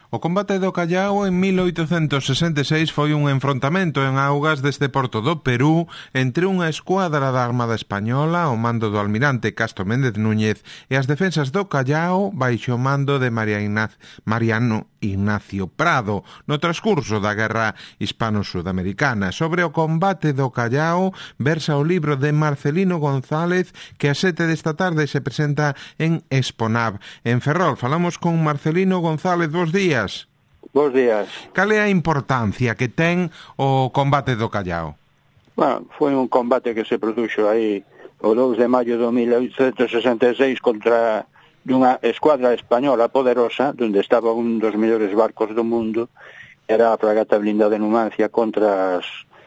O combate do Callao en 1866 foi un enfrontamento en augas deste porto do Perú entre unha escuadra da Armada Española ao mando do almirante Castro Méndez Núñez e as defensas do Callao baixo o mando de Mariano Ignacio Prado no transcurso da Guerra Hispano-Sudamericana. Sobre o combate do Callao versa o libro de Marcelino González que a 7 desta tarde se presenta en Exponab en Ferrol. Falamos con Marcelino González. Bos días. Bos días. Cal é a importancia que ten o combate do Callao? Bueno, foi un combate que se produxo aí o 2 de maio de 1866 contra unha escuadra española poderosa, onde estaba un dos mellores barcos do mundo, era a fragata blindada de Numancia contra as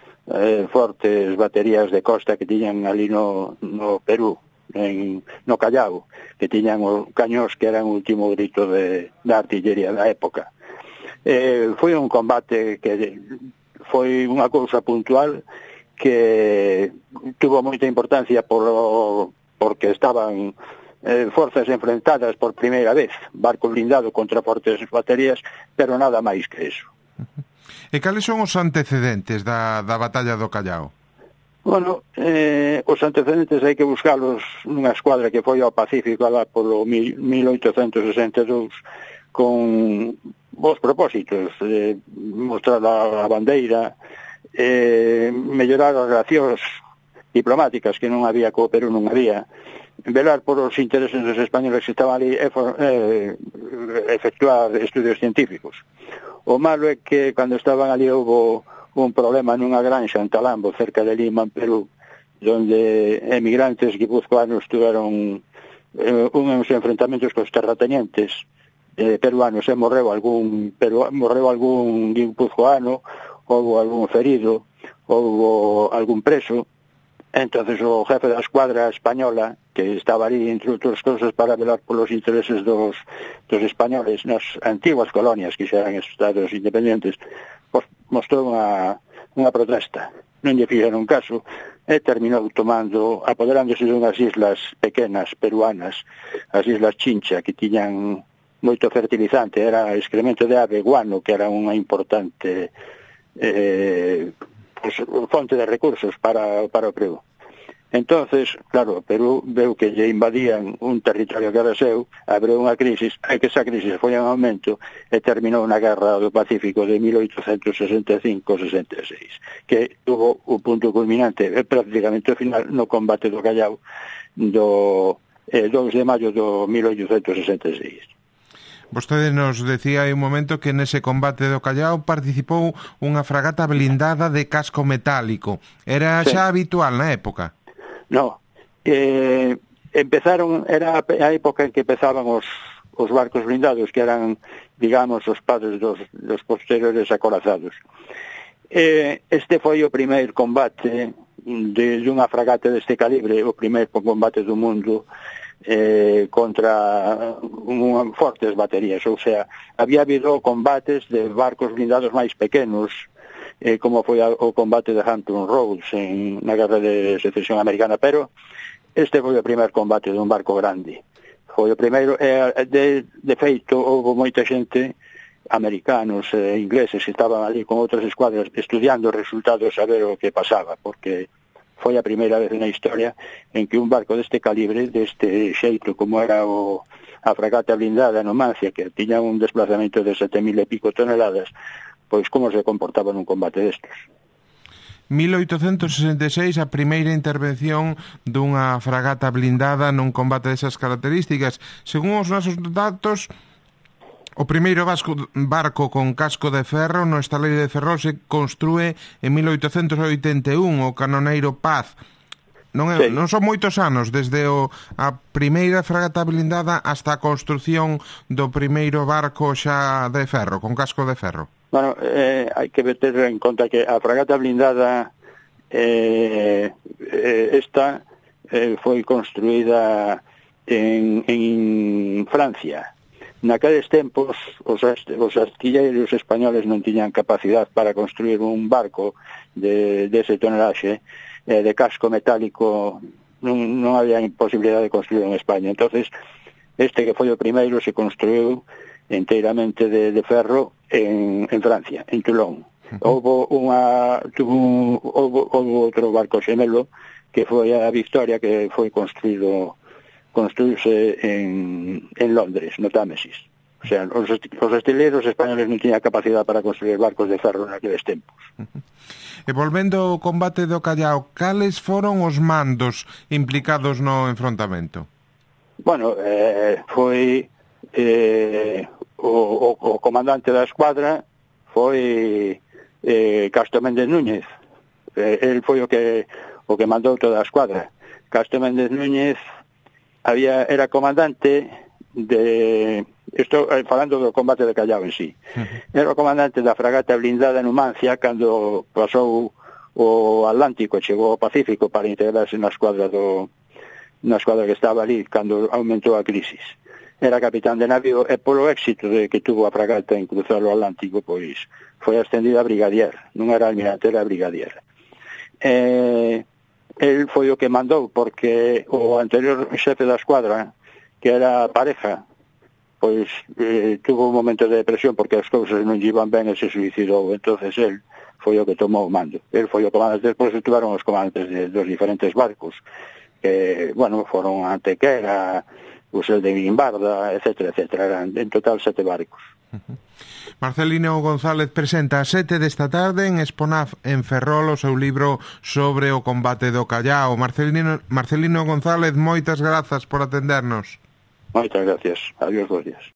fortes baterías de costa que tiñan ali no Perú, no Callao, que tiñan os cañóns que eran o último grito da artillería da época. Foi un combate que foi unha cousa puntual que tuvo moita importancia porque estaban forzas enfrentadas por primeira vez, barco blindado contra fortes baterías, pero nada máis que eso. E cales son os antecedentes da batalla do Callao? Bueno, os antecedentes hai que buscalos nunha escuadra que foi ao Pacífico alá polo 1862 con bons propósitos, mostrar a bandeira, mellorar as relacións diplomáticas que non había co Perú, non había, velar por os intereses dos españoles que estaban ali, efectuar estudios científicos. O malo é que cando estaban ali houve un problema nunha granxa en Talambo, cerca de Lima, en Perú, donde emigrantes guipuzcoanos tuveron uns enfrentamentos cos terratenientes peruanos, e morreu algún guipuzcoano, houve algún ferido, houve algún preso. Entonces o jefe da escuadra española, que estaba ali, entre outras cosas, para velar polos intereses dos españoles nas antiguas colonias que xa eran estados independentes, pues, mostrou unha protesta. Non lle fixeron caso e terminou apoderándose de unhas islas pequenas peruanas, as islas Chincha, que tiñan moito fertilizante, era excremento de ave, guano, que era unha importante fonte de recursos para o Perú. Entonces, claro, Perú veu que lle invadían un territorio que era seu, abriu unha crisis, e que esa crisis foi en aumento e terminou na Guerra do Pacífico de 1865-66, que tuvo o punto culminante prácticamente o final no combate do Callao do 2 de maio do 1866. Vostede nos decía hai un momento que nese combate do Callao participou unha fragata blindada de casco metálico. Era xa habitual na época? No, era a época en que empezaban os barcos blindados, que eran, digamos, os padres dos posteriores acorazados. Este foi o primeiro combate de unha fragata deste calibre, o primeiro combate do mundo contra fortes baterías, ou sea, había habido combates de barcos blindados máis pequenos, como foi o combate de Hampton Roads na Guerra de Secesión Americana, pero este foi o primeiro combate dun barco grande. Foi o primeiro, de feito, houve moita xente, americanos e ingleses, que estaban ali con outras escuadras estudiando os resultados, a ver o que pasaba, porque foi a primeira vez na historia en que un barco deste calibre, deste xeito como era a fragata blindada Numancia, que tiña un desplazamento de 7.000 e pico toneladas, pois como se comportaba nun combate destes. 1866, a primeira intervención dunha fragata blindada nun combate desas características. Según os nosos datos, o primeiro barco con casco de ferro no estaleiro de Ferrol se construe en 1881, o canoneiro Paz. Non son moitos anos desde a primeira fragata blindada hasta a construción do primeiro barco xa de ferro, con casco de ferro. Bueno, hai que meter en conta que a fragata blindada esta foi construída en Francia. Naqueles tempos os artilleiros españoles non tiñan capacidade para construir un barco de ese tonelaxe, de casco metálico, non había posibilidade de construir en España. Entonces, este que foi o primeiro se construiu enteiramente de ferro en Francia, en Toulon. Houve outro barco xemelo que foi a Victoria, que foi construíse en Londres, no Támesis. O sea, os estileiros españoles non tiñan capacidade para construir barcos de ferro naqueles tempos. E volvendo ao combate do Callao, cales foron os mandos implicados no enfrontamento? Bueno, foi o comandante da escuadra foi Castro Méndez Núñez. El foi o que mandou toda a escuadra. Castro Méndez Núñez era comandante de... Estou falando do combate de Callao en sí. Era o comandante da fragata blindada Numancia cando pasou o Atlántico e chegou ao Pacífico para integrarse na escuadra que estaba ali cando aumentou a crisis. Era capitán de navío e polo éxito de que tuvo a fragata en cruzar o Atlántico, pois foi ascendida a brigadier. Non era almirante, era brigadier. El foi o que mandou, porque o anterior xefe da escuadra, que era pareja, pois tuvo un momento de depresión porque as cousas non iban ben e se suicidou. Entonces el foi o que tomou o mando. El foi o comandante, despois estuvaron os comandantes dos diferentes barcos, que, bueno, foron a Antequera, o Sel de Guimbarda, etcétera, etcétera. Eran en total 7 barcos. Marcelino González presenta a 7 desta tarde en Exponaf en Ferrol o seu libro sobre o combate do Callao. Marcelino González, moitas grazas por atendernos. Moitas gracias. Adiós, bons días.